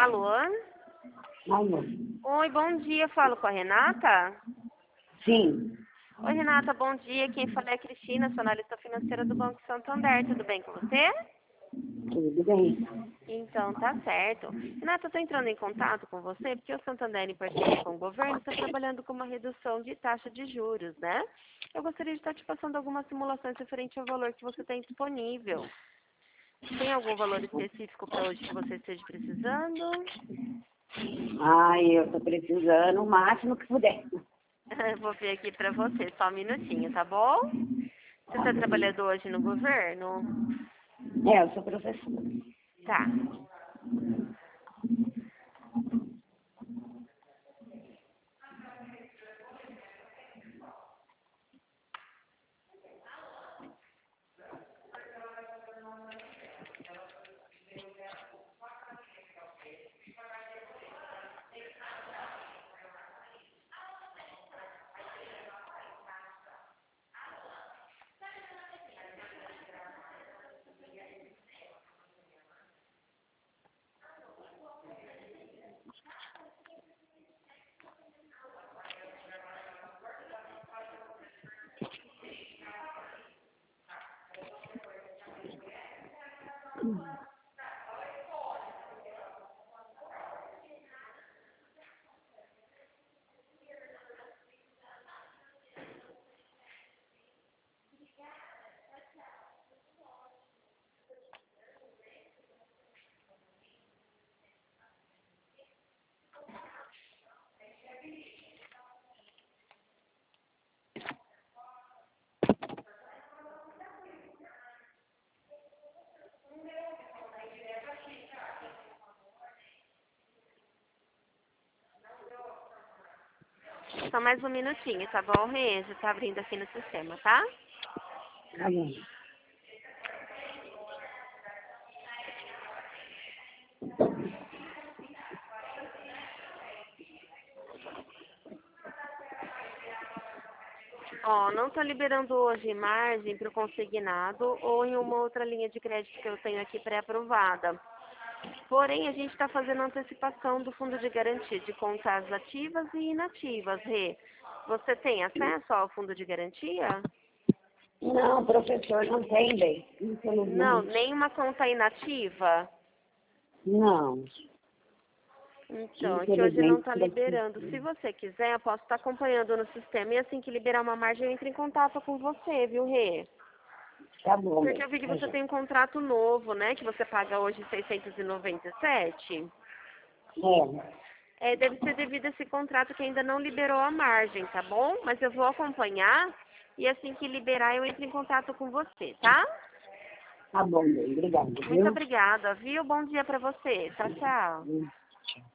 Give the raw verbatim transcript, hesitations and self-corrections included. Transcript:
Alô? Alô? Oi, bom dia. Falo com a Renata? Sim. Oi, Renata, bom dia. Quem fala é a Cristina, sou analista financeira do Banco Santander. Tudo bem com você? Tudo bem. Então, tá certo. Renata, eu tô entrando em contato com você porque o Santander, em parceria com o governo, está trabalhando com uma redução de taxa de juros, né? Eu gostaria de estar te passando algumas simulações referente ao valor que você tem disponível. Tem algum valor específico para hoje que você esteja precisando? Ai, eu tô precisando o máximo que puder. Eu vou ver aqui para você, só um minutinho, tá bom? Você está trabalhando hoje no governo? É, eu sou professora. Tá. Só mais um minutinho, tá bom, Rê? Já tá abrindo aqui no sistema, tá? Tá bom. Ó, não tá liberando hoje margem para o consignado ou em uma outra linha de crédito que eu tenho aqui pré-aprovada. Porém, a gente está fazendo antecipação do fundo de garantia de contas ativas e inativas, Rê. Você tem acesso ao fundo de garantia? Não, professor, não tem bem. Não, Infelizmente. nenhuma conta inativa? Não. Então, é que hoje não Infelizmente, está liberando. professor. Se você quiser, eu posso estar acompanhando no sistema e assim que liberar uma margem, eu entro em contato com você, viu, Rê? Tá bom, Porque bem. eu vi que Tá você já. tem um contrato novo, né? Que você paga hoje seiscentos e noventa e sete. É. É, deve ser devido a esse contrato que ainda não liberou a margem, tá bom? Mas eu vou acompanhar e assim que liberar, eu entro em contato com você, tá? Tá bom, bem. Obrigada, Muito viu? obrigada, viu? Bom dia pra você. Tchau, tchau. Hum, Tchau.